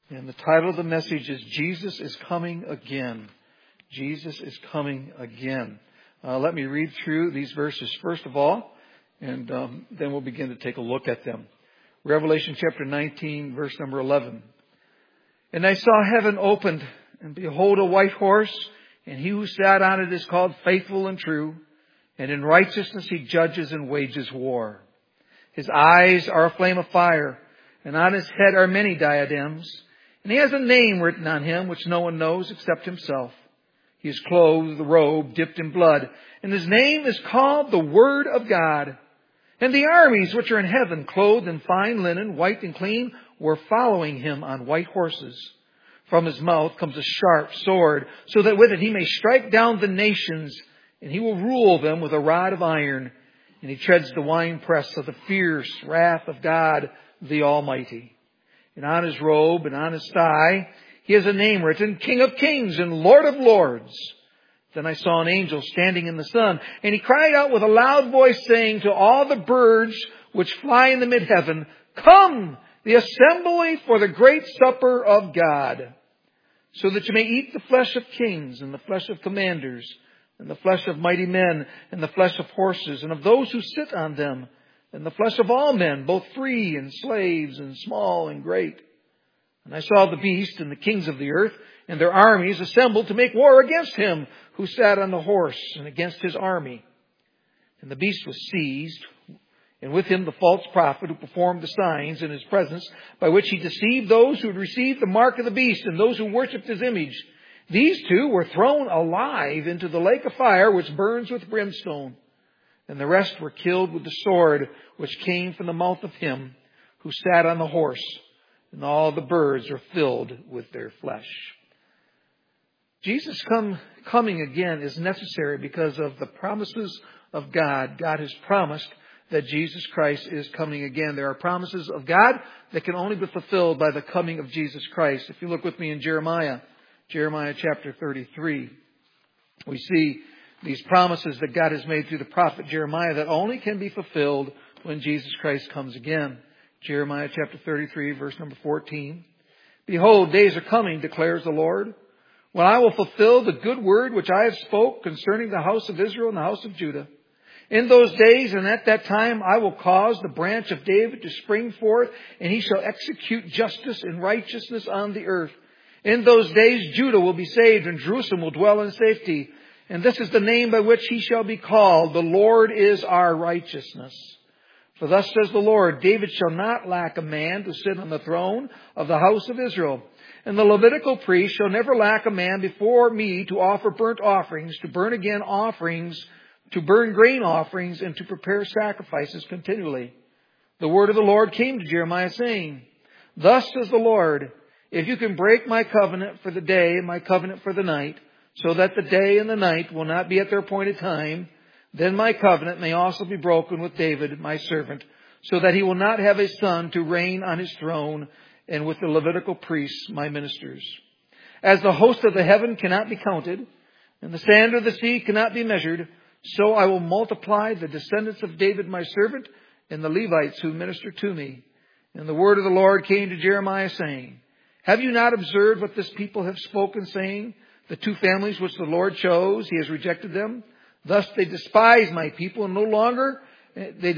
And the title of the message is Jesus is Coming Again. Jesus is coming again. Let me read through these verses first of all, and then we'll begin to take a look at them. Revelation chapter 19, verse number 11. And I saw heaven opened, and behold, a white horse, and he who sat on it is called Faithful and True, and in righteousness he judges and wages war. His eyes are a flame of fire, and on his head are many diadems, and he has a name written on him which no one knows except himself. He is clothed with a robe dipped in blood, and his name is called the Word of God. And the armies which are in heaven, clothed in fine linen, white and clean, were following him on white horses. From his mouth comes a sharp sword, so that with it he may strike down the nations, and he will rule them with a rod of iron. And he treads the winepress of the fierce wrath of God the Almighty. And on his robe and on his thigh he has a name written, King of Kings and Lord of Lords. Then I saw an angel standing in the sun, and he cried out with a loud voice, saying to all the birds which fly in the mid-heaven, Come, the assembly for the great supper of God, so that you may eat the flesh of kings and the flesh of commanders and the flesh of mighty men and the flesh of horses and of those who sit on them and the flesh of all men, both free and slaves and small and great. And I saw the beast and the kings of the earth and their armies assembled to make war against him who sat on the horse and against his army. And the beast was seized, and with him the false prophet who performed the signs in his presence, by which he deceived those who had received the mark of the beast and those who worshipped his image. These two were thrown alive into the lake of fire which burns with brimstone. And the rest were killed with the sword which came from the mouth of him who sat on the horse. And all the birds are filled with their flesh. Jesus coming again is necessary because of the promises of God. God has promised that Jesus Christ is coming again. There are promises of God that can only be fulfilled by the coming of Jesus Christ. If you look with me in Jeremiah chapter 33, we see these promises that God has made through the prophet Jeremiah that only can be fulfilled when Jesus Christ comes again. Jeremiah chapter 33, verse number 14. Behold, days are coming, declares the Lord, when I will fulfill the good word which I have spoke concerning the house of Israel and the house of Judah. In those days and at that time I will cause the branch of David to spring forth, and he shall execute justice and righteousness on the earth. In those days Judah will be saved, and Jerusalem will dwell in safety. And this is the name by which he shall be called, the Lord is our righteousness. For thus says the Lord, David shall not lack a man to sit on the throne of the house of Israel. And the Levitical priest shall never lack a man before me to offer burnt offerings, to burn again offerings, to burn grain offerings, and to prepare sacrifices continually. The word of the Lord came to Jeremiah, saying, Thus says the Lord, if you can break my covenant for the day and my covenant for the night, so that the day and the night will not be at their appointed time, then my covenant may also be broken with David, my servant, so that he will not have a son to reign on his throne, and with the Levitical priests, my ministers. As the host of the heaven cannot be counted, and the sand of the sea cannot be measured, so I will multiply the descendants of David, my servant, and the Levites who minister to me. And the word of the Lord came to Jeremiah, saying, Have you not observed what this people have spoken, saying, The two families which the Lord chose, he has rejected them? Thus they despise my people, and no longer they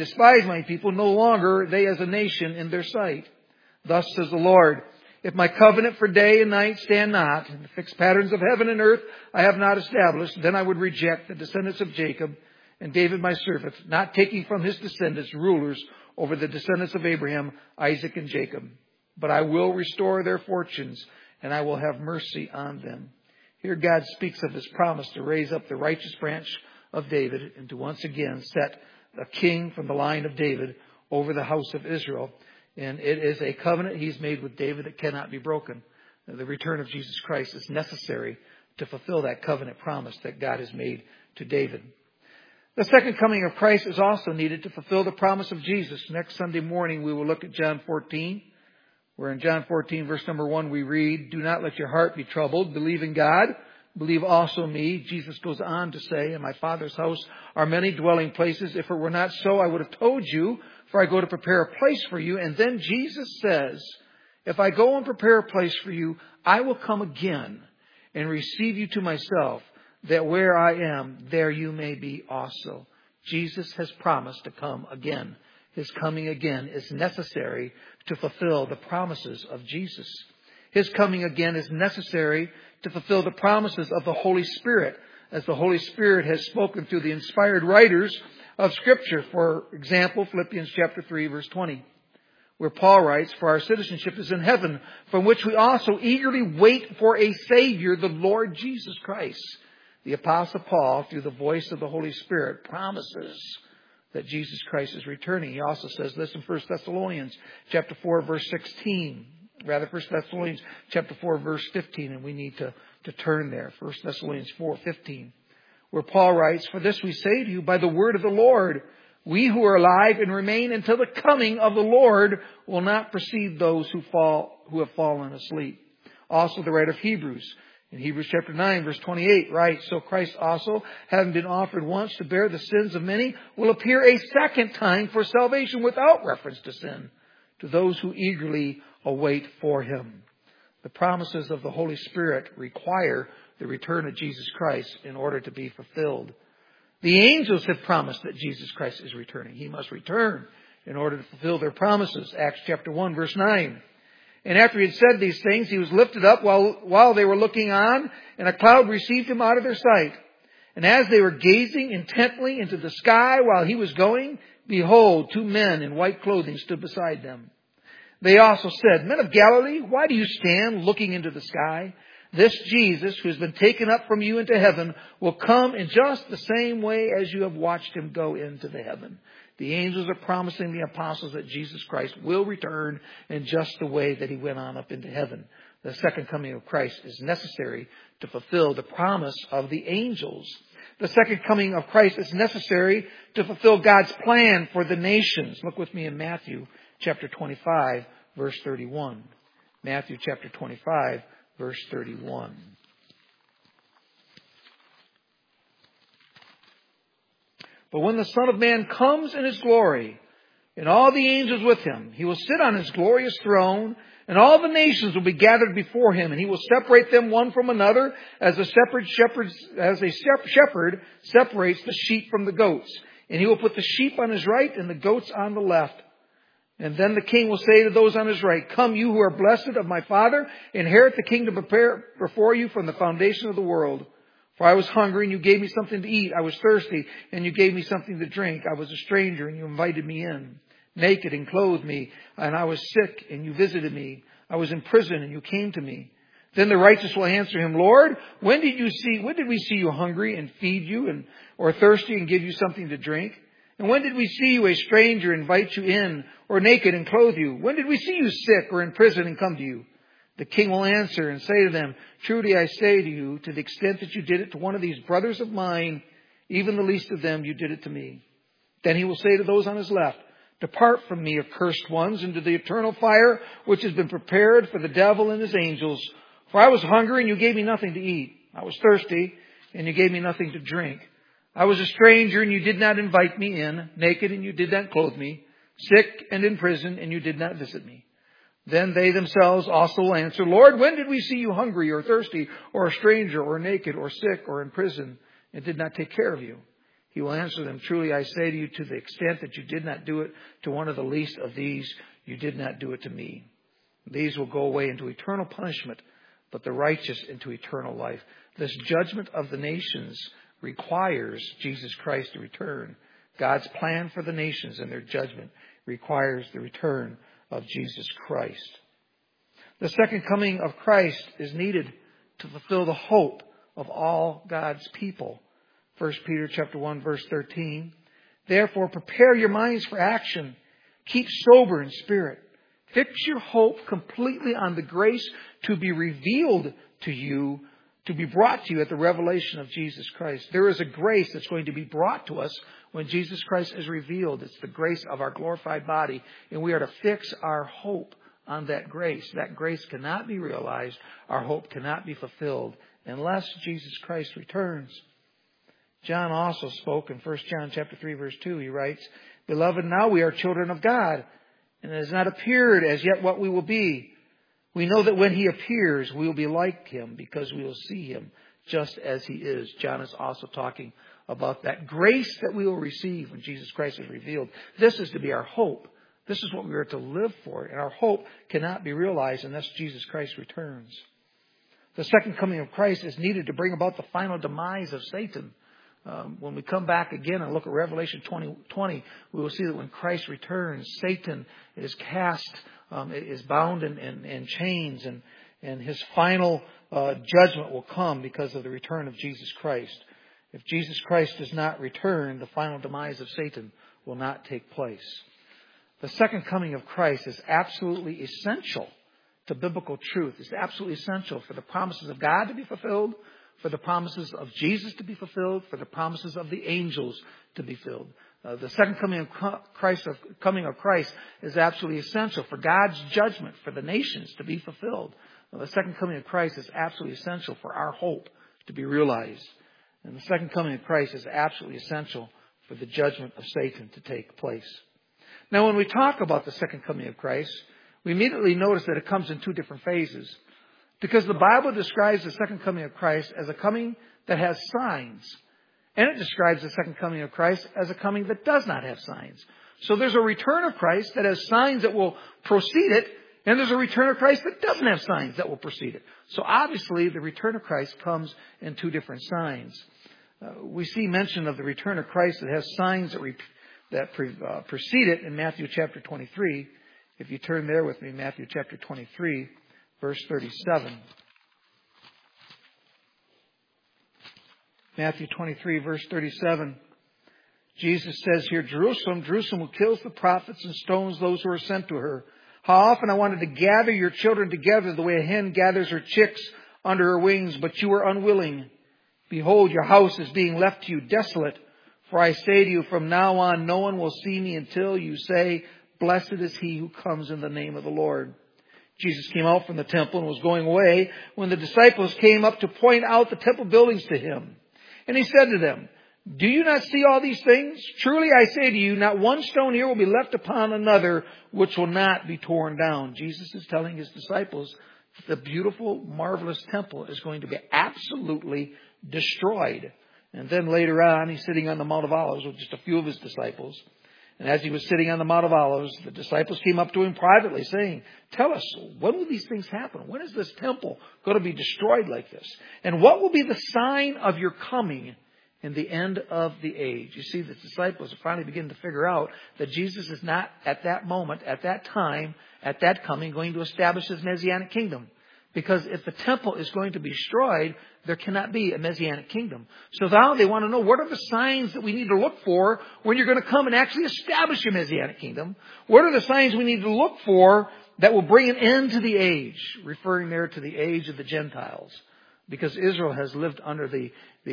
as a nation in their sight. Thus says the Lord, if my covenant for day and night stand not, and the fixed patterns of heaven and earth I have not established, then I would reject the descendants of Jacob and David my servant, not taking from his descendants rulers over the descendants of Abraham, Isaac, and Jacob. But I will restore their fortunes, and I will have mercy on them. Here God speaks of his promise to raise up the righteous branch of David and to once again set a king from the line of David over the house of Israel. And it is a covenant he's made with David that cannot be broken. The return of Jesus Christ is necessary to fulfill that covenant promise that God has made to David. The second coming of Christ is also needed to fulfill the promise of Jesus. Next Sunday morning we will look at John 14, where in John 14 verse number 1 we read, Do not let your heart be troubled. Believe in God. Believe also me. Jesus goes on to say, In my Father's house are many dwelling places. If it were not so, I would have told you, for I go to prepare a place for you. And then Jesus says, If I go and prepare a place for you, I will come again and receive you to myself, that where I am, there you may be also. Jesus has promised to come again. His coming again is necessary to fulfill the promises of Jesus. His coming again is necessary to fulfill the promises of the Holy Spirit, as the Holy Spirit has spoken through the inspired writers of Scripture. For example, Philippians chapter 3, verse 20, where Paul writes, "For our citizenship is in heaven, from which we also eagerly wait for a Savior, the Lord Jesus Christ." The Apostle Paul, through the voice of the Holy Spirit, promises that Jesus Christ is returning. He also says this in 1 Thessalonians chapter 4, verse 16. Rather, 1 Thessalonians chapter 4, verse 15, and we need to turn there. 1 Thessalonians 4:15, where Paul writes, "For this we say to you by the word of the Lord, we who are alive and remain until the coming of the Lord will not precede those who have fallen asleep." Also the writer of Hebrews, in Hebrews chapter 9, verse 28, writes, "So Christ also, having been offered once to bear the sins of many, will appear a second time for salvation without reference to sin, to those who eagerly await for Him." The promises of the Holy Spirit require the return of Jesus Christ in order to be fulfilled. The angels have promised that Jesus Christ is returning. He must return in order to fulfill their promises. Acts chapter 1, verse 9. "And after he had said these things, he was lifted up while they were looking on, and a cloud received him out of their sight. And as they were gazing intently into the sky while he was going, behold, 2 men in white clothing stood beside them. They also said, 'Men of Galilee, why do you stand looking into the sky? This Jesus, who has been taken up from you into heaven, will come in just the same way as you have watched him go into the heaven.'" The angels are promising the apostles that Jesus Christ will return in just the way that he went on up into heaven. The second coming of Christ is necessary to fulfill the promise of the angels. The second coming of Christ is necessary to fulfill God's plan for the nations. Look with me in Matthew chapter 25, verse 31. Matthew chapter 25, verse 31. "But when the Son of Man comes in his glory, and all the angels with him, he will sit on his glorious throne, and all the nations will be gathered before him, and he will separate them one from another, as a shepherd separates the sheep from the goats. And he will put the sheep on his right and the goats on the left. And then the king will say to those on his right, 'Come, you who are blessed of my Father, inherit the kingdom prepared before you from the foundation of the world. For I was hungry, and you gave me something to eat. I was thirsty, and you gave me something to drink. I was a stranger, and you invited me in. Naked, and clothed me, and I was sick, and you visited me. I was in prison, and you came to me.' Then the righteous will answer him, 'Lord, when did we see you hungry and feed you, or thirsty and give you something to drink? And when did we see you a stranger and invite you in, or naked and clothe you? When did we see you sick or in prison and come to you?' The king will answer and say to them, 'Truly I say to you, to the extent that you did it to one of these brothers of mine, even the least of them, you did it to me.' Then he will say to those on his left, 'Depart from me, accursed ones, into the eternal fire, which has been prepared for the devil and his angels. For I was hungry, and you gave me nothing to eat. I was thirsty, and you gave me nothing to drink. I was a stranger, and you did not invite me in. Naked, and you did not clothe me. Sick and in prison, and you did not visit me.' Then they themselves also will answer, 'Lord, when did we see you hungry or thirsty or a stranger or naked or sick or in prison and did not take care of you?' He will answer them, 'Truly I say to you, to the extent that you did not do it to one of the least of these, you did not do it to me.' These will go away into eternal punishment, but the righteous into eternal life." This judgment of the nations requires Jesus Christ to return. God's plan for the nations and their judgment requires the return of Jesus Christ. The second coming of Christ is needed to fulfill the hope of all God's people. 1 Peter chapter 1, verse 13. "Therefore prepare your minds for action. Keep sober in spirit. Fix your hope completely on the grace to be revealed to you, to be brought to you at the revelation of Jesus Christ." There is a grace that's going to be brought to us when Jesus Christ is revealed. It's the grace of our glorified body, and we are to fix our hope on that grace. That grace cannot be realized, our hope cannot be fulfilled unless Jesus Christ returns. John also spoke in 1 John chapter 3, verse 2. He writes, "Beloved, now we are children of God, and it has not appeared as yet what we will be. We know that when He appears, we will be like Him because we will see Him just as He is. John is also talking about that grace that we will receive when Jesus Christ is revealed. This is to be our hope. This is what we are to live for. And our hope cannot be realized unless Jesus Christ returns. The second coming of Christ is needed to bring about the final demise of Satan. When we come back again and look at Revelation 20, we will see that when Christ returns, Satan is cast, is bound in chains, and his final judgment will come because of the return of Jesus Christ. If Jesus Christ does not return, the final demise of Satan will not take place. The second coming of Christ is absolutely essential to biblical truth. It's absolutely essential for the promises of God to be fulfilled, for the promises of Jesus to be fulfilled, for the promises of the angels to be fulfilled. The second coming of Christ is absolutely essential for God's judgment for the nations to be fulfilled. The second coming of Christ is absolutely essential for our hope to be realized. And the second coming of Christ is absolutely essential for the judgment of Satan to take place. Now, when we talk about the second coming of Christ, we immediately notice that it comes in two different phases. Because the Bible describes the second coming of Christ as a coming that has signs. And it describes the second coming of Christ as a coming that does not have signs. So there's a return of Christ that has signs that will precede it. And there's a return of Christ that doesn't have signs that will precede it. So obviously the return of Christ comes in two different signs. We see mention of the return of Christ that has signs that precede it in Matthew chapter 23. If you turn there with me, Matthew chapter 23, verse 37. Matthew 23, verse 37. Jesus says here, Jerusalem, Jerusalem, who kills the prophets and stones those who are sent to her. How often I wanted to gather your children together the way a hen gathers her chicks under her wings, but you were unwilling. Behold, your house is being left to you desolate. For I say to you, from now on, no one will see me until you say, blessed is he who comes in the name of the Lord. Jesus came out from the temple and was going away when the disciples came up to point out the temple buildings to him. And he said to them, do you not see all these things? Truly I say to you, not one stone here will be left upon another which will not be torn down. Jesus is telling his disciples that the beautiful, marvelous temple is going to be absolutely destroyed. And then later on, he's sitting on the Mount of Olives with just a few of his disciples. And as he was sitting on the Mount of Olives, the disciples came up to him privately saying, tell us, when will these things happen? When is this temple going to be destroyed like this? And what will be the sign of your coming in the end of the age? You see, the disciples are finally beginning to figure out that Jesus is not at that moment, at that time, at that coming, going to establish his Messianic kingdom. Because if the temple is going to be destroyed, there cannot be a Messianic kingdom. So now they want to know, what are the signs that we need to look for when you're going to come and actually establish your Messianic kingdom? What are the signs we need to look for that will bring an end to the age? Referring there to the age of the Gentiles. Because Israel has lived under the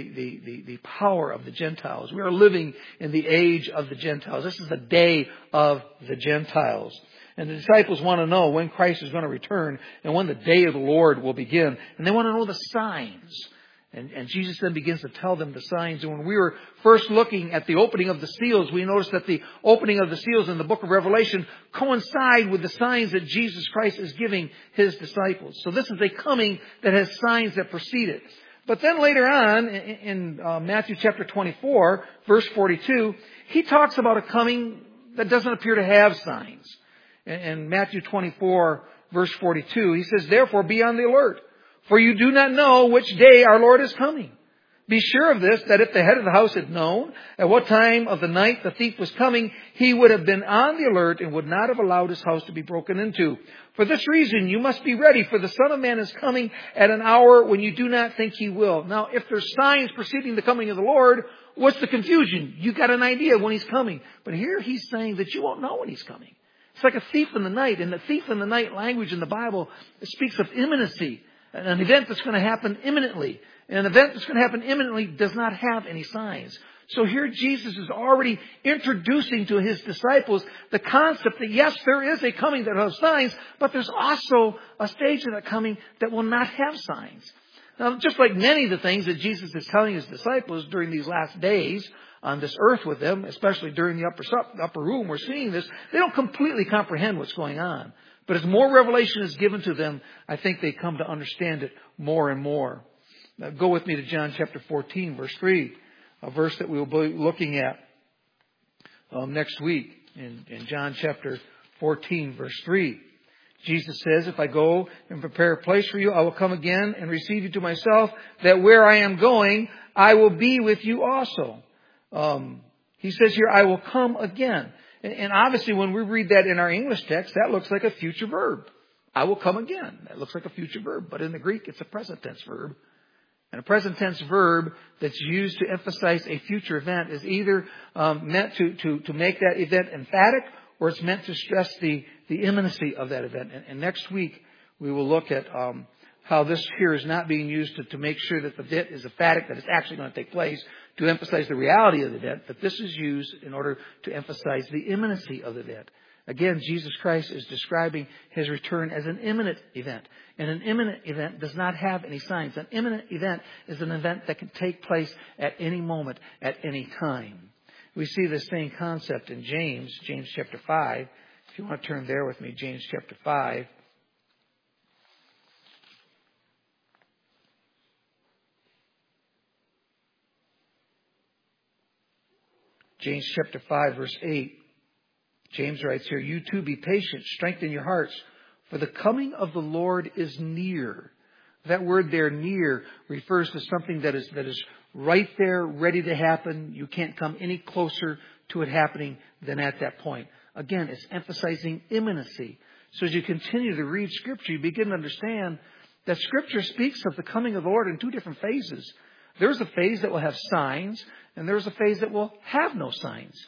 power of the Gentiles. We are living in the age of the Gentiles. This is the day of the Gentiles. And the disciples want to know when Christ is going to return and when the day of the Lord will begin. And they want to know the signs. And Jesus then begins to tell them the signs. And when we were first looking at the opening of the seals, we noticed that the opening of the seals in the book of Revelation coincide with the signs that Jesus Christ is giving his disciples. So this is a coming that has signs that precede it. But then later on, in Matthew chapter 24, verse 42, he talks about a coming that doesn't appear to have signs. In Matthew 24, verse 42, he says, therefore be on the alert, for you do not know which day our Lord is coming. Be sure of this, that if the head of the house had known at what time of the night the thief was coming, he would have been on the alert and would not have allowed his house to be broken into. For this reason, you must be ready, for the Son of Man is coming at an hour when you do not think he will. Now, if there's signs preceding the coming of the Lord, what's the confusion? You got an idea when he's coming. But here he's saying that you won't know when he's coming. It's like a thief in the night. And the thief in the night language in the Bible speaks of imminency. An event that's going to happen imminently. And an event that's going to happen imminently does not have any signs. So here Jesus is already introducing to his disciples the concept that yes, there is a coming that has signs, but there's also a stage of that coming that will not have signs. Now, just like many of the things that Jesus is telling his disciples during these last days on this earth with them, especially during the upper room, we're seeing this. They don't completely comprehend what's going on. But as more revelation is given to them, I think they come to understand it more and more. Now, go with me to John chapter 14, verse 3, a verse that we will be looking at next week. In John chapter 14, verse 3. Jesus says, if I go and prepare a place for you, I will come again and receive you to myself, that where I am going, I will be with you also. He says here, I will come again. And obviously when we read that in our English text, that looks like a future verb. I will come again. That looks like a future verb. But in the Greek, it's a present tense verb. And a present tense verb that's used to emphasize a future event is either meant to make that event emphatic, or it's meant to stress the imminency of that event. And next week, we will look at how this here is not being used to make sure that the event is emphatic, that it's actually going to take place, to emphasize the reality of the event, but this is used in order to emphasize the imminency of the event. Again, Jesus Christ is describing His return as an imminent event. And an imminent event does not have any signs. An imminent event is an event that can take place at any moment, at any time. We see the same concept in James chapter 5. If you want to turn there with me, James chapter 5. James chapter 5, verse 8. James writes here, you too be patient, strengthen your hearts, for the coming of the Lord is near. That word there, near, refers to something that is right there, ready to happen. You can't come any closer to it happening than at that point. Again, it's emphasizing imminency. So as you continue to read Scripture, you begin to understand that Scripture speaks of the coming of the Lord in two different phases. There's a phase that will have signs, and there's a phase that will have no signs.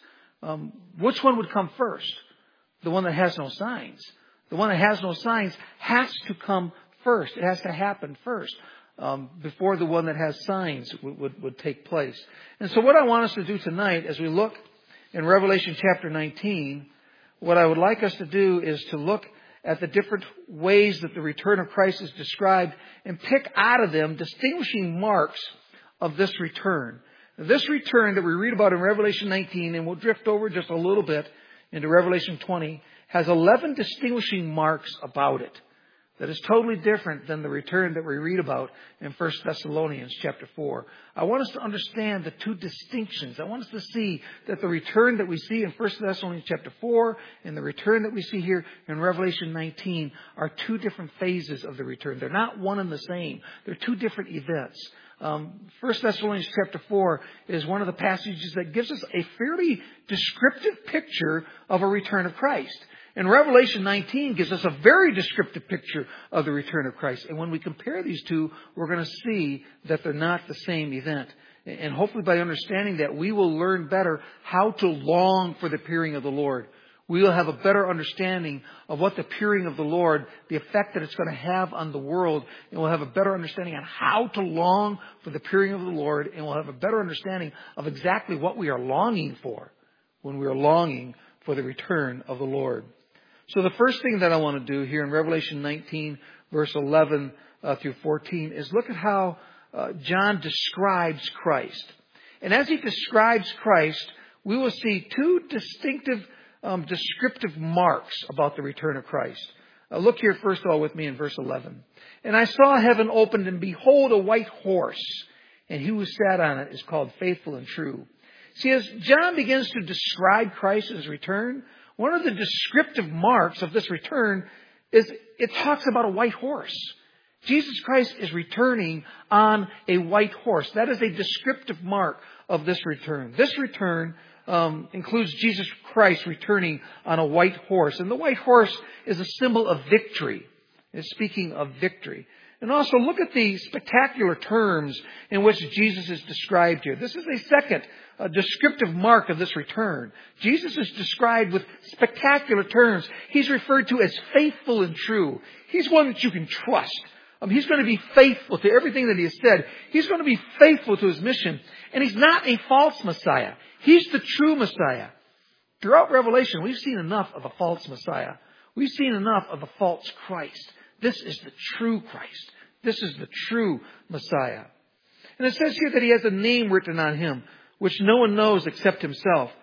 Which one would come first? The one that has no signs. The one that has no signs has to come first. It has to happen first before the one that has signs would take place. And so what I want us to do tonight as we look in Revelation chapter 19, what I would like us to do is to look at the different ways that the return of Christ is described and pick out of them distinguishing marks of this return. This return that we read about in Revelation 19, and we'll drift over just a little bit into Revelation 20, has 11 distinguishing marks about it that is totally different than the return that we read about in 1 Thessalonians chapter 4. I want us to understand the two distinctions. I want us to see that the return that we see in 1 Thessalonians chapter 4 and the return that we see here in Revelation 19 are two different phases of the return. They're not one and the same. They're two different events. 1 Thessalonians chapter 4 is one of the passages that gives us a fairly descriptive picture of a return of Christ. And Revelation 19 gives us a very descriptive picture of the return of Christ. And when we compare these two, we're going to see that they're not the same event. And hopefully by understanding that, we will learn better how to long for the appearing of the Lord. We will have a better understanding of what the appearing of the Lord, the effect that it's going to have on the world. And we'll have a better understanding on how to long for the appearing of the Lord. And we'll have a better understanding of exactly what we are longing for when we are longing for the return of the Lord. So the first thing that I want to do here in Revelation 19, verse 11 through 14, is look at how John describes Christ. And as he describes Christ, we will see two distinctive descriptive marks about the return of Christ. Look here first of all with me in verse 11. And I saw heaven opened, and behold, a white horse, and he who sat on it is called Faithful and True. See, as John begins to describe Christ and His return, one of the descriptive marks of this return is it talks about a white horse. Jesus Christ is returning on a white horse. That is a descriptive mark of this return. This return includes Jesus Christ returning on a white horse. And the white horse is a symbol of victory. It's speaking of victory. And also look at the spectacular terms in which Jesus is described here. This is a second descriptive mark of this return. Jesus is described with spectacular terms. He's referred to as faithful and true. He's one that you can trust. He's going to be faithful to everything that He has said. He's going to be faithful to His mission. And He's not a false Messiah. He's the true Messiah. Throughout Revelation, we've seen enough of a false Messiah. We've seen enough of a false Christ. This is the true Christ. This is the true Messiah. And it says here that He has a name written on Him, which no one knows except Himself.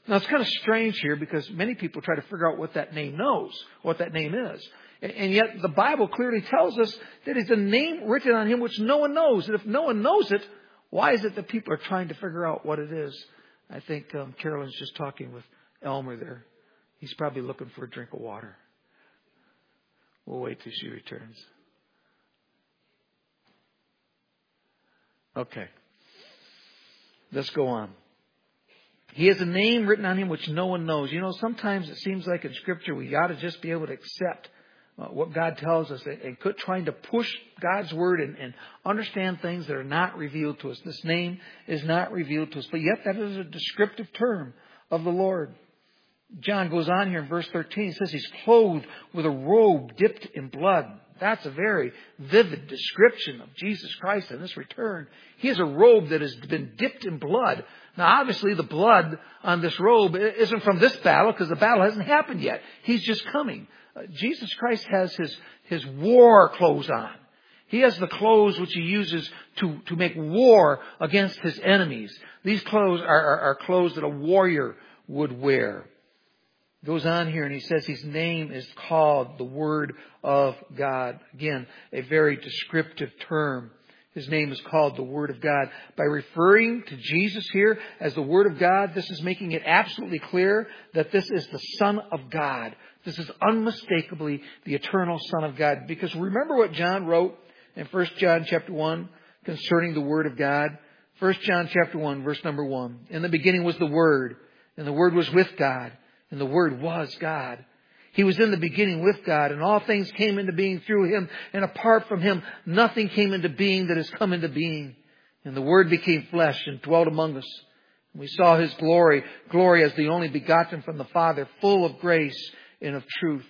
Now, it's kind of strange here because many people try to figure out what that name is. And yet the Bible clearly tells us that it's a name written on him which no one knows. And if no one knows it, why is it that people are trying to figure out what it is? I think Carolyn's just talking with Elmer there. He's probably looking for a drink of water. We'll wait till she returns. Okay. Let's go on. He has a name written on him which no one knows. You know, sometimes it seems like in Scripture we ought to just be able to accept what God tells us and quit trying to push God's Word and understand things that are not revealed to us. This name is not revealed to us, but yet that is a descriptive term of the Lord. John goes on here in verse 13. He says he's clothed with a robe dipped in blood. That's a very vivid description of Jesus Christ in this return. He has a robe that has been dipped in blood. Now, obviously, the blood on this robe isn't from this battle because the battle hasn't happened yet. He's just coming. Jesus Christ has his war clothes on. He has the clothes which he uses to make war against his enemies. These clothes are clothes that a warrior would wear. Goes on here and he says his name is called the Word of God. Again, a very descriptive term. His name is called the Word of God. By referring to Jesus here as the Word of God, this is making it absolutely clear that this is the Son of God. This is unmistakably the eternal Son of God. Because remember what John wrote in 1 John chapter 1 concerning the Word of God? 1 John chapter 1, verse number 1. In the beginning was the Word, and the Word was with God, and the Word was God. He was in the beginning with God, and all things came into being through Him, and apart from Him, nothing came into being that has come into being. And the Word became flesh and dwelt among us. And we saw His glory as the only begotten from the Father, full of grace and of truth.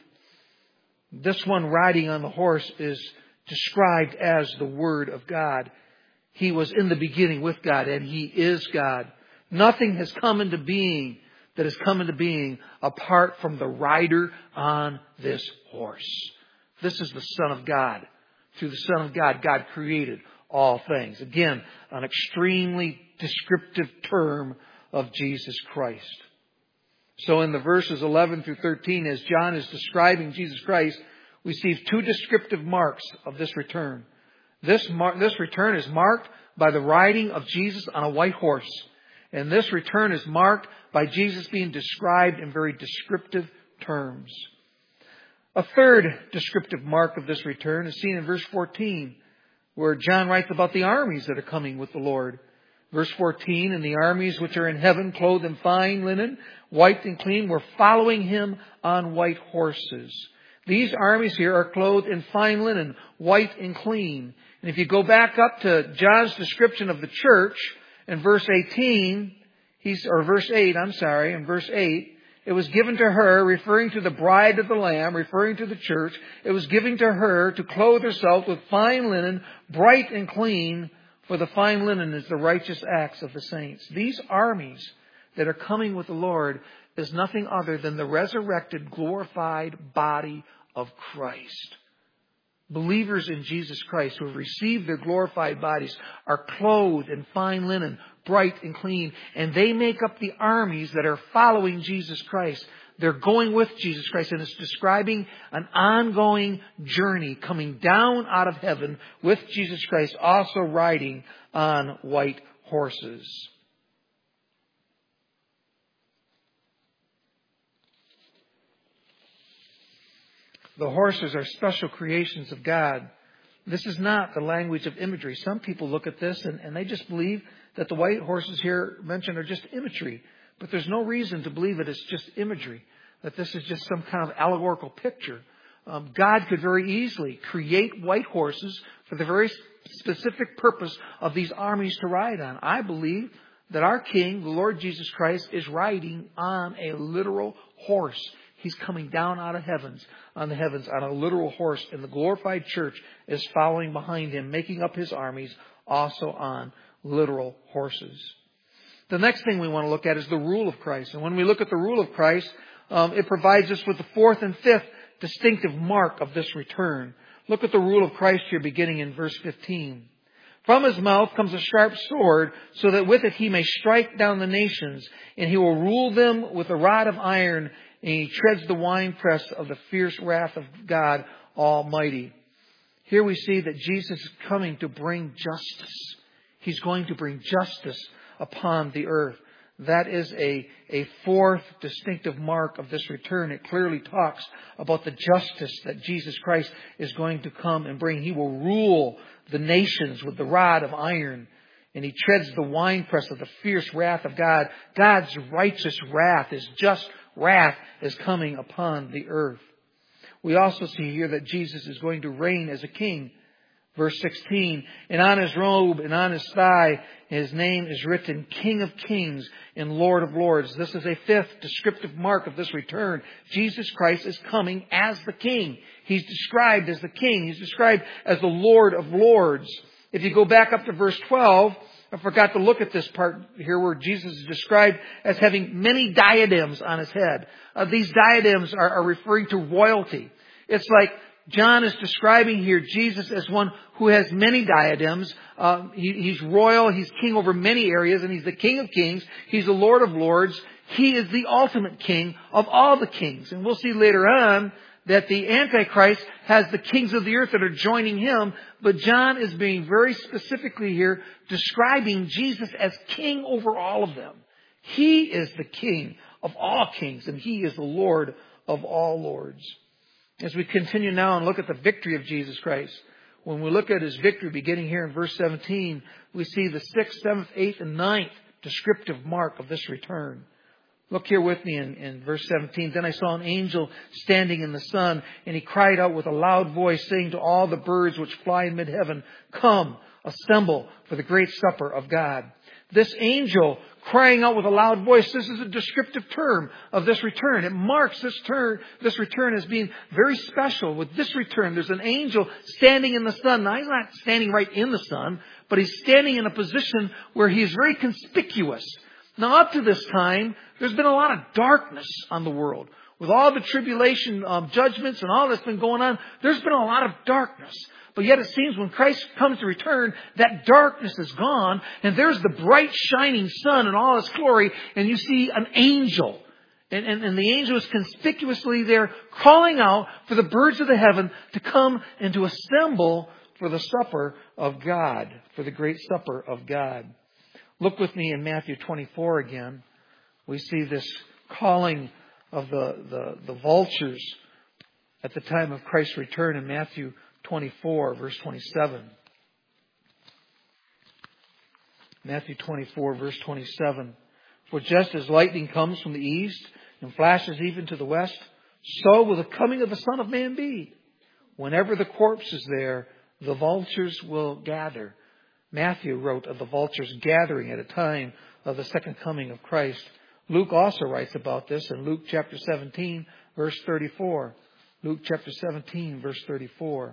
This one riding on the horse is described as the Word of God. He was in the beginning with God, and He is God. Nothing has come into being that has come into being apart from the rider on this horse. This is the Son of God. Through the Son of God, God created all things. Again, an extremely descriptive term of Jesus Christ. So in the verses 11 through 13, as John is describing Jesus Christ, we see two descriptive marks of this return. This return is marked by the riding of Jesus on a white horse. And this return is marked by Jesus being described in very descriptive terms. A third descriptive mark of this return is seen in verse 14, where John writes about the armies that are coming with the Lord. Verse 14, and the armies which are in heaven, clothed in fine linen, white and clean, were following Him on white horses. These armies here are clothed in fine linen, white and clean. And if you go back up to John's description of the church, in verse 8, in verse 8, it was given to her, referring to the bride of the Lamb, referring to the church, it was given to her to clothe herself with fine linen, bright and clean, for the fine linen is the righteous acts of the saints. These armies that are coming with the Lord is nothing other than the resurrected, glorified body of Christ. Believers in Jesus Christ who have received their glorified bodies are clothed in fine linen, bright and clean, and they make up the armies that are following Jesus Christ. They're going with Jesus Christ, and it's describing an ongoing journey coming down out of heaven with Jesus Christ, also riding on white horses. The horses are special creations of God. This is not the language of imagery. Some people look at this and they just believe that the white horses here mentioned are just imagery. But there's no reason to believe that it's just imagery, that this is just some kind of allegorical picture. God could very easily create white horses for the very specific purpose of these armies to ride on. I believe that our King, the Lord Jesus Christ, is riding on a literal horse. He's coming down out of on a literal horse, and the glorified church is following behind Him, making up His armies also on literal horses. The next thing we want to look at is the rule of Christ. And when we look at the rule of Christ, it provides us with the fourth and fifth distinctive mark of this return. Look at the rule of Christ here beginning in verse 15. From his mouth comes a sharp sword, so that with it he may strike down the nations, and he will rule them with a rod of iron, and he treads the winepress of the fierce wrath of God Almighty. Here we see that Jesus is coming to bring justice. He's going to bring justice upon the earth. That is a fourth distinctive mark of this return. It clearly talks about the justice that Jesus Christ is going to come and bring. He will rule the nations with the rod of iron, and he treads the winepress of the fierce wrath of God. God's righteous wrath, his just wrath, is coming upon the earth. We also see here that Jesus is going to reign as a king. Verse 16, and on his robe and on his thigh, his name is written, King of Kings and Lord of Lords. This is a fifth descriptive mark of this return. Jesus Christ is coming as the King. He's described as the King. He's described as the Lord of Lords. If you go back up to verse 12, I forgot to look at this part here where Jesus is described as having many diadems on his head. These diadems are referring to royalty. It's like John is describing here Jesus as one who has many diadems. He's royal. He's king over many areas, and he's the King of Kings. He's the Lord of Lords. He is the ultimate king of all the kings. And we'll see later on that the Antichrist has the kings of the earth that are joining him. But John is being very specifically here describing Jesus as king over all of them. He is the King of all kings, and he is the Lord of all lords. As we continue now and look at the victory of Jesus Christ, when we look at his victory beginning here in verse 17, we see the 6th, 7th, 8th, and 9th descriptive mark of this return. Look here with me in verse 17. Then I saw an angel standing in the sun, and he cried out with a loud voice, saying to all the birds which fly in mid-heaven, Come, assemble for the great supper of God. This angel crying out with a loud voice, this is a descriptive term of this return. It marks this return as being very special. With this return, there's an angel standing in the sun. Now, he's not standing right in the sun, but he's standing in a position where he is very conspicuous. Now, up to this time, there's been a lot of darkness on the world. With all the tribulation judgments and all that's been going on, there's been a lot of darkness. But yet it seems when Christ comes to return, that darkness is gone, and there's the bright shining sun in all its glory, and you see an angel. And the angel is conspicuously there calling out for the birds of the heaven to come and to assemble for the supper of God, for the great supper of God. Look with me in Matthew 24 again. We see this calling of the vultures at the time of Christ's return in Matthew 24, verse 27. Matthew 24, verse 27. For just as lightning comes from the east and flashes even to the west, so will the coming of the Son of Man be. Whenever the corpse is there, the vultures will gather. Matthew wrote of the vultures gathering at a time of the second coming of Christ. Luke also writes about this in Luke chapter 17, verse 34. Luke chapter 17, verse 34.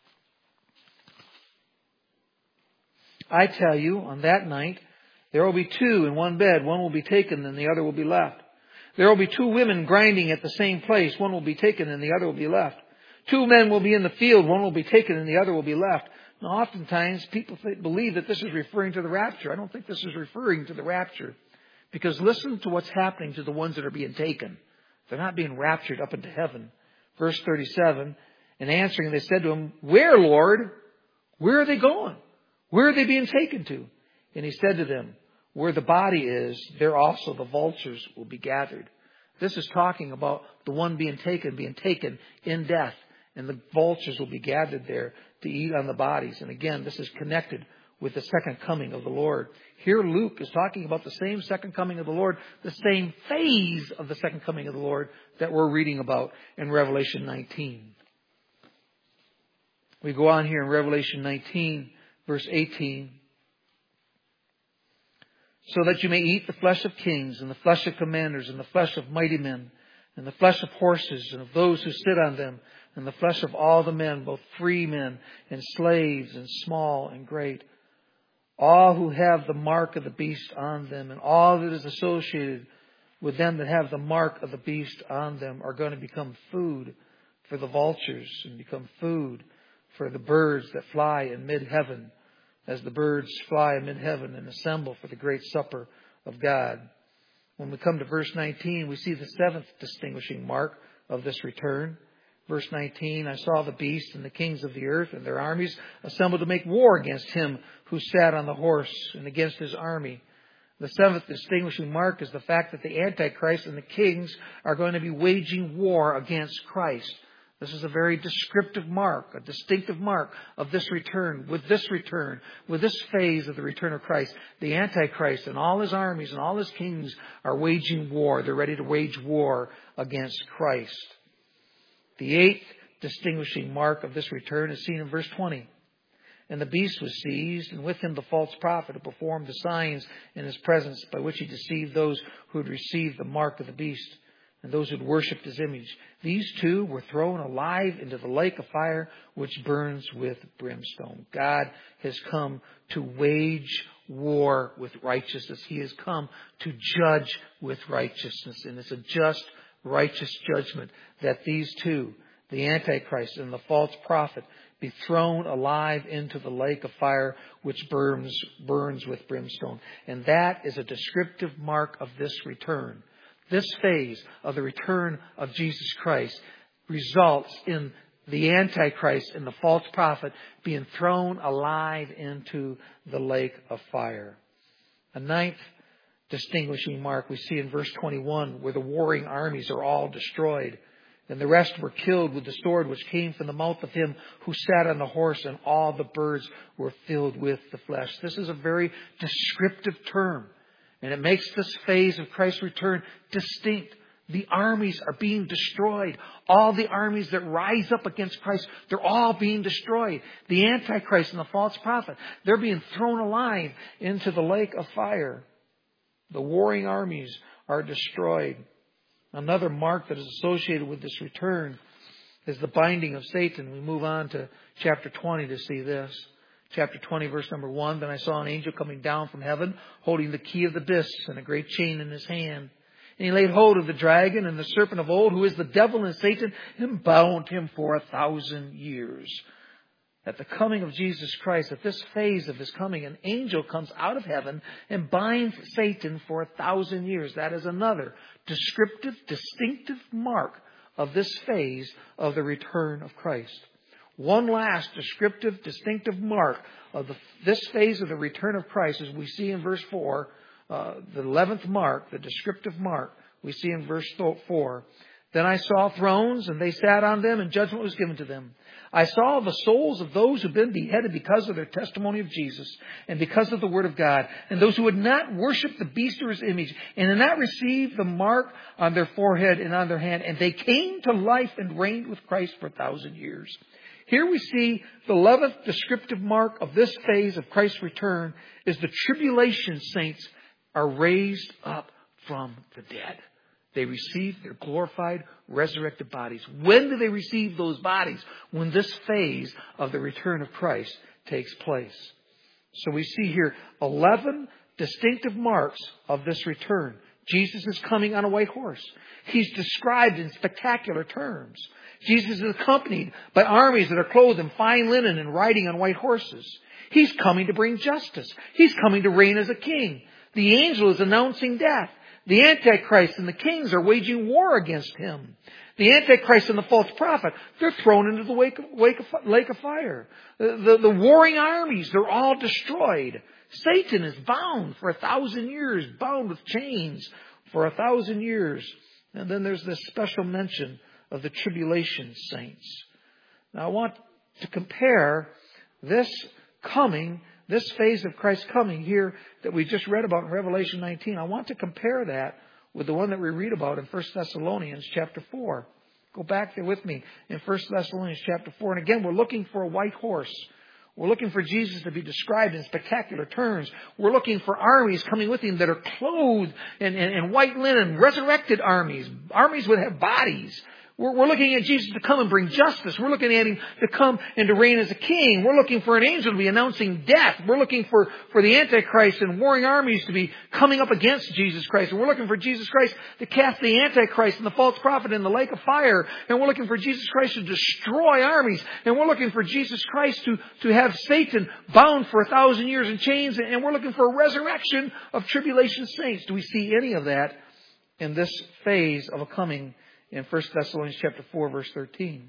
I tell you, on that night, there will be two in one bed. One will be taken and the other will be left. There will be two women grinding at the same place. One will be taken and the other will be left. Two men will be in the field. One will be taken and the other will be left. Now, oftentimes, people believe that this is referring to the rapture. I don't think this is referring to the rapture. Because listen to what's happening to the ones that are being taken. They're not being raptured up into heaven. Verse 37, and answering, they said to him, Where, Lord? Where are they going? Where are they being taken to? And he said to them, Where the body is, there also the vultures will be gathered. This is talking about the one being taken in death. And the vultures will be gathered there to eat on the bodies. And again, this is connected with the second coming of the Lord. Here Luke is talking about the same second coming of the Lord, the same phase of the second coming of the Lord that we're reading about in Revelation 19. We go on here in Revelation 19, verse 18. So that you may eat the flesh of kings and the flesh of commanders and the flesh of mighty men and the flesh of horses and of those who sit on them and the flesh of all the men, both free men and slaves and small and great. All who have the mark of the beast on them and all that is associated with them that have the mark of the beast on them are going to become food for the vultures and become food for the birds that fly in mid-heaven. as the birds fly amid heaven and assemble for the great supper of God. When we come to verse 19, we see the seventh distinguishing mark of this return. Verse 19, I saw the beast and the kings of the earth and their armies assembled to make war against him who sat on the horse and against his army. The seventh distinguishing mark is the fact that the Antichrist and the kings are going to be waging war against Christ. This is a very descriptive mark, a distinctive mark of this return. With this phase of the return of Christ, the Antichrist and all his armies and all his kings are waging war. They're ready to wage war against Christ. The eighth distinguishing mark of this return is seen in verse 20. And the beast was seized, and with him the false prophet who performed the signs in his presence by which he deceived those who had received the mark of the beast and those who had worshipped his image. These two were thrown alive into the lake of fire which burns with brimstone. God has come to wage war with righteousness. He has come to judge with righteousness. And it's a just, righteous judgment that these two, the Antichrist and the false prophet, be thrown alive into the lake of fire which burns with brimstone. And that is a descriptive mark of this return. This phase of the return of Jesus Christ results in the Antichrist and the false prophet being thrown alive into the lake of fire. A ninth distinguishing mark we see in verse 21, where the warring armies are all destroyed. And the rest were killed with the sword which came from the mouth of him who sat on the horse, and all the birds were filled with the flesh. This is a very descriptive term, and it makes this phase of Christ's return distinct. The armies are being destroyed. All the armies that rise up against Christ, they're all being destroyed. The Antichrist and the false prophet, they're being thrown alive into the lake of fire. The warring armies are destroyed. Another mark that is associated with this return is the binding of Satan. We move on to chapter 20 to see this. Chapter 20, verse number 1. Then I saw an angel coming down from heaven, holding the key of the abyss and a great chain in his hand. And he laid hold of the dragon and the serpent of old, who is the devil and Satan, and bound him for 1,000 years. At the coming of Jesus Christ, at this phase of his coming, an angel comes out of heaven and binds Satan for 1,000 years. That is another descriptive, distinctive mark of this phase of the return of Christ. One last descriptive, distinctive mark of this phase of the return of Christ, as we see in verse 4, the 11th mark, the descriptive mark, we see in verse 4. Then I saw thrones, and they sat on them, and judgment was given to them. I saw the souls of those who had been beheaded because of their testimony of Jesus and because of the word of God, and those who had not worshipped the beast or his image, and had not received the mark on their forehead and on their hand. And they came to life and reigned with Christ for 1,000 years. Here we see the 11th descriptive mark of this phase of Christ's return is the tribulation saints are raised up from the dead. They receive their glorified, resurrected bodies. When do they receive those bodies? When this phase of the return of Christ takes place. So we see here 11 distinctive marks of this return. Jesus is coming on a white horse. He's described in spectacular terms. Jesus is accompanied by armies that are clothed in fine linen and riding on white horses. He's coming to bring justice. He's coming to reign as a king. The angel is announcing death. The Antichrist and the kings are waging war against him. The Antichrist and the false prophet, they're thrown into the lake of fire. The warring armies, they're all destroyed. Satan is bound for 1,000 years, bound with chains for 1,000 years. And then there's this special mention of the tribulation saints. Now I want to compare this phase of Christ's coming here that we just read about in Revelation 19. I want to compare that with the one that we read about in 1 Thessalonians chapter 4. Go back there with me in 1 Thessalonians chapter 4. And again, we're looking for a white horse. We're looking for Jesus to be described in spectacular terms. We're looking for armies coming with him that are clothed in white linen, resurrected armies, armies that have bodies. We're looking at Jesus to come and bring justice. We're looking at Him to come and to reign as a king. We're looking for an angel to be announcing death. We're looking for the Antichrist and warring armies to be coming up against Jesus Christ. And we're looking for Jesus Christ to cast the Antichrist and the false prophet in the lake of fire. And we're looking for Jesus Christ to destroy armies. And we're looking for Jesus Christ to have Satan bound for 1,000 years in chains. And we're looking for a resurrection of tribulation saints. Do we see any of that in this phase of a coming in 1 Thessalonians chapter 4, verse 13?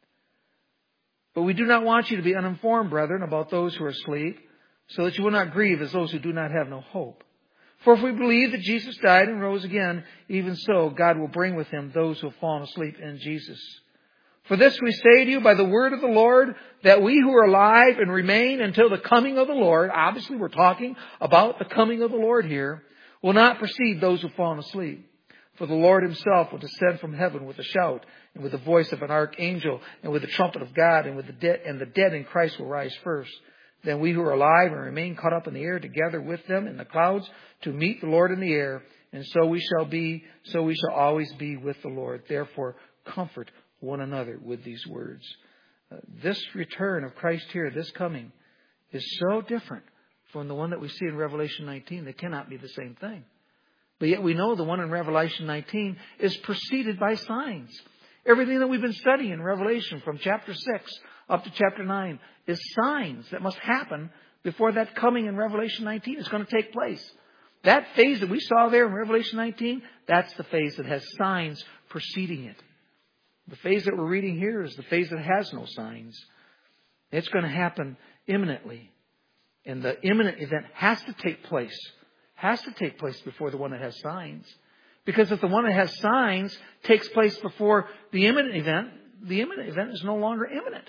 But we do not want you to be uninformed, brethren, about those who are asleep, so that you will not grieve as those who do not have no hope. For if we believe that Jesus died and rose again, even so God will bring with Him those who have fallen asleep in Jesus. For this we say to you by the word of the Lord, that we who are alive and remain until the coming of the Lord, obviously we're talking about the coming of the Lord here, will not precede those who have fallen asleep. For the Lord Himself will descend from heaven with a shout, and with the voice of an archangel, and with the trumpet of God, and the dead in Christ will rise first. Then we who are alive and remain caught up in the air together with them in the clouds to meet the Lord in the air, and so we shall always be with the Lord. Therefore, comfort one another with these words. This return of Christ here, this coming, is so different from the one that we see in Revelation 19. They cannot be the same thing. But yet we know the one in Revelation 19 is preceded by signs. Everything that we've been studying in Revelation from chapter 6 up to chapter 9 is signs that must happen before that coming in Revelation 19 is going to take place. That phase that we saw there in Revelation 19, that's the phase that has signs preceding it. The phase that we're reading here is the phase that has no signs. It's going to happen imminently. And the imminent event has to take place before the one that has signs. Because if the one that has signs takes place before the imminent event is no longer imminent.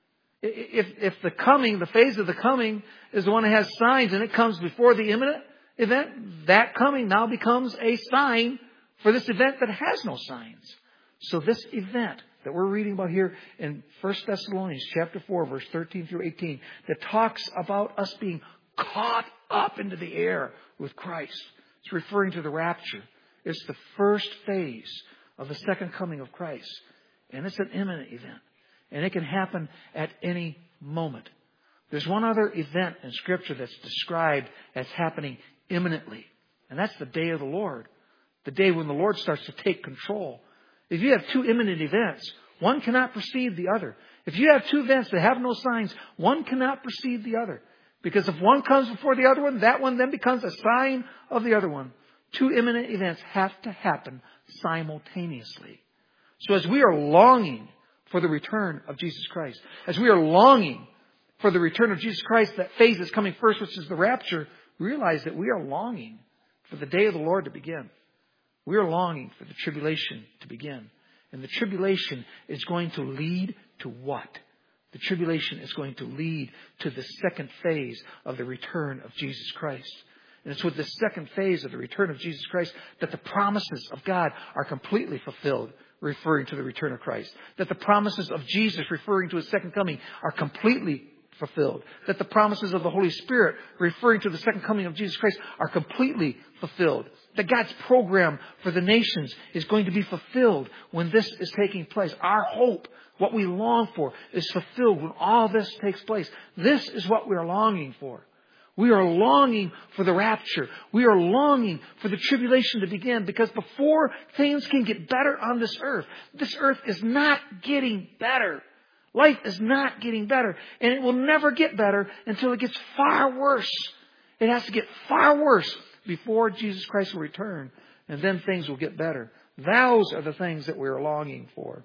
If the phase of the coming is the one that has signs and it comes before the imminent event, that coming now becomes a sign for this event that has no signs. So this event that we're reading about here in 1 Thessalonians chapter 4, verse 13 through 18, that talks about us being caught up into the air with Christ. It's referring to the rapture. It's the first phase of the second coming of Christ. And it's an imminent event. And it can happen at any moment. There's one other event in Scripture that's described as happening imminently. And that's the day of the Lord. The day when the Lord starts to take control. If you have two imminent events, one cannot precede the other. If you have two events that have no signs, one cannot precede the other. Because if one comes before the other one, that one then becomes a sign of the other one. Two imminent events have to happen simultaneously. So as we are longing for the return of Jesus Christ, as we are longing for the return of Jesus Christ, that phase that's coming first, which is the rapture, realize that we are longing for the day of the Lord to begin. We are longing for the tribulation to begin. And the tribulation is going to lead to what? The tribulation is going to lead to the second phase of the return of Jesus Christ. And it's with the second phase of the return of Jesus Christ that the promises of God are completely fulfilled, referring to the return of Christ. That the promises of Jesus, referring to His second coming, are completely fulfilled. That the promises of the Holy Spirit, referring to the second coming of Jesus Christ, are completely fulfilled. That God's program for the nations is going to be fulfilled when this is taking place. Our hope, what we long for, is fulfilled when all this takes place. This is what we are longing for. We are longing for the rapture. We are longing for the tribulation to begin, because before things can get better on this earth is not getting better. Life is not getting better, and it will never get better until it gets far worse. It has to get far worse before Jesus Christ will return, and then things will get better. Those are the things that we are longing for.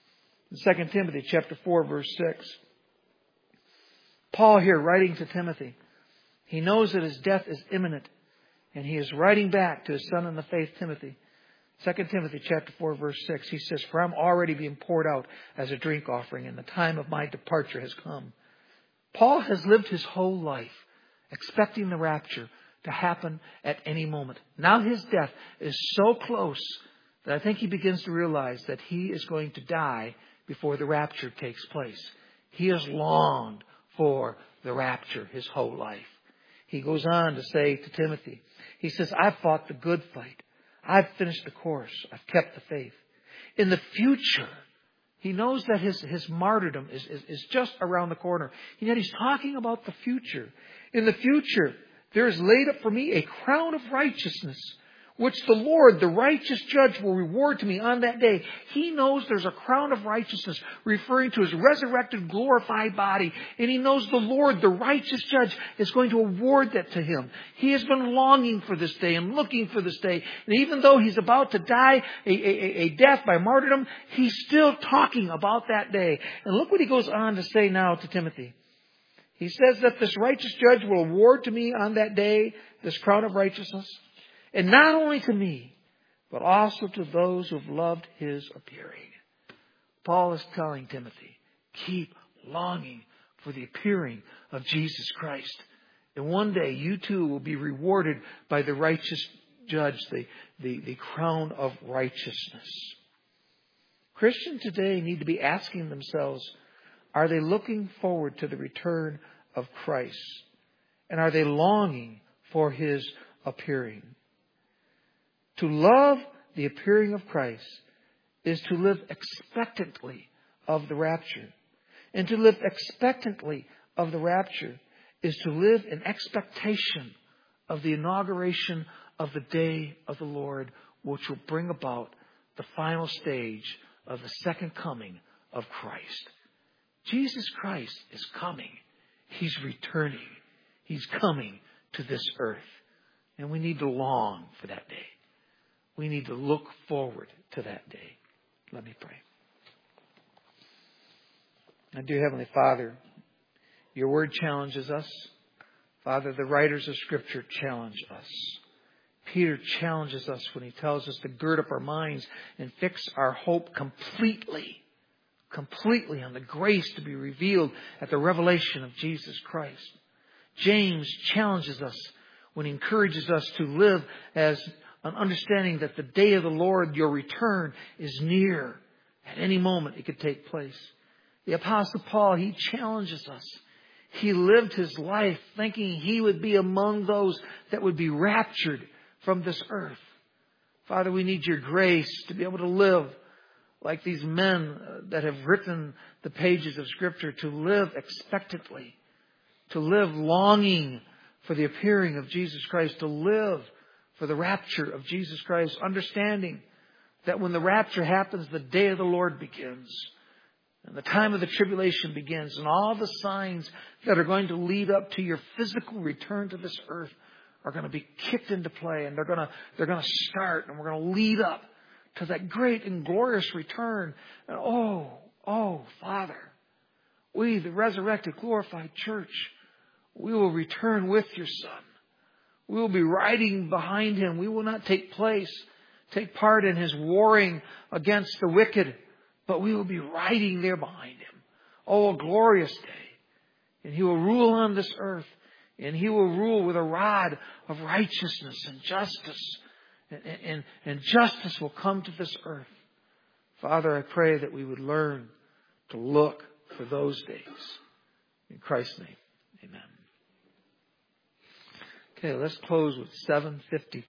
In 2 Timothy chapter 4, verse 6, Paul here writing to Timothy, he knows that his death is imminent, and he is writing back to his son in the faith, Timothy. 2 Timothy chapter 4, verse 6, he says, "For I'm already being poured out as a drink offering, and the time of my departure has come." Paul has lived his whole life expecting the rapture to happen at any moment. Now his death is so close that I think he begins to realize that he is going to die before the rapture takes place. He has longed for the rapture his whole life. He goes on to say to Timothy, he says, "I've fought the good fight. I've finished the course. I've kept the faith. In the future, He knows that his martyrdom is just around the corner. And yet he's talking about the future. In the future, there is laid up for me a crown of righteousness, which the Lord, the righteous judge, will reward to me on that day. He knows there's a crown of righteousness referring to his resurrected, glorified body. And he knows the Lord, the righteous judge, is going to award that to him. He has been longing for this day and looking for this day. And even though he's about to die a death by martyrdom, he's still talking about that day. And look what he goes on to say now to Timothy. He says that this righteous judge will award to me on that day this crown of righteousness. And not only to me, but also to those who have loved his appearing. Paul is telling Timothy, keep longing for the appearing of Jesus Christ. And one day you too will be rewarded by the righteous judge, the crown of righteousness. Christians today need to be asking themselves, are they looking forward to the return of Christ? And are they longing for his appearing? To love the appearing of Christ is to live expectantly of the rapture. And to live expectantly of the rapture is to live in expectation of the inauguration of the day of the Lord, which will bring about the final stage of the second coming of Christ. Jesus Christ is coming. He's returning. He's coming to this earth. And we need to long for that day. We need to look forward to that day. Let me pray. And dear Heavenly Father, your word challenges us. Father, the writers of Scripture challenge us. Peter challenges us when he tells us to gird up our minds and fix our hope completely on the grace to be revealed at the revelation of Jesus Christ. James challenges us when he encourages us to live as an understanding that the day of the Lord, your return, is near. At any moment it could take place. The Apostle Paul, he challenges us. He lived his life thinking he would be among those that would be raptured from this earth. Father, we need your grace to be able to live like these men that have written the pages of Scripture, to live expectantly, to live longing for the appearing of Jesus Christ, to live for the rapture of Jesus Christ, understanding that when the rapture happens, the day of the Lord begins. And the time of the tribulation begins. And all the signs that are going to lead up to your physical return to this earth are going to be kicked into play. And they're going to start. And we're going to lead up to that great and glorious return. And oh, Father, we, the resurrected, glorified church, we will return with your Son. We will be riding behind him. We will not take part in his warring against the wicked, but we will be riding there behind him. Oh, a glorious day. And he will rule on this earth. And he will rule with a rod of righteousness and justice. And justice will come to this earth. Father, I pray that we would learn to look for those days. In Christ's name, amen. Okay, let's close with 750.